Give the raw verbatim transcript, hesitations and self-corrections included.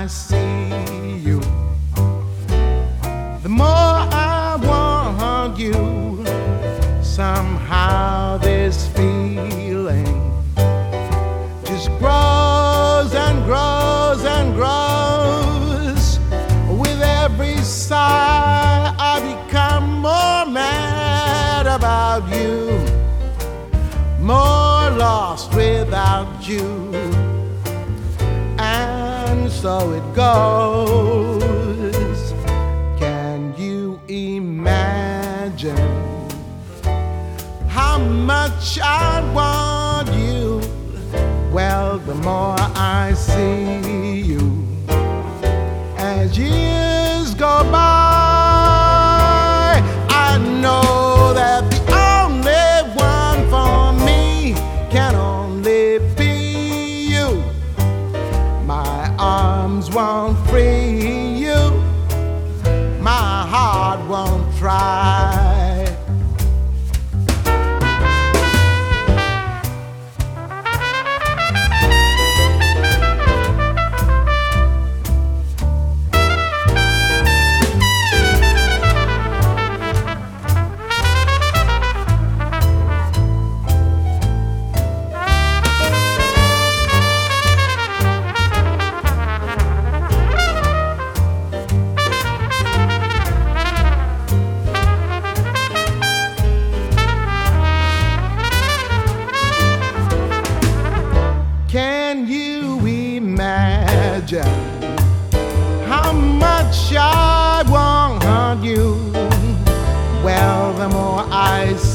I see you, the more I want you. Somehow this feeling just grows and grows and grows. With every sigh I become more mad about you, more lost without you. And so it goes. Can you imagine how much I want you? Well, the more I see you as years go by, I know that the only one for me can only be you. My arms won't free you, my heart won't try. Can you imagine how much I want you? Well, the more I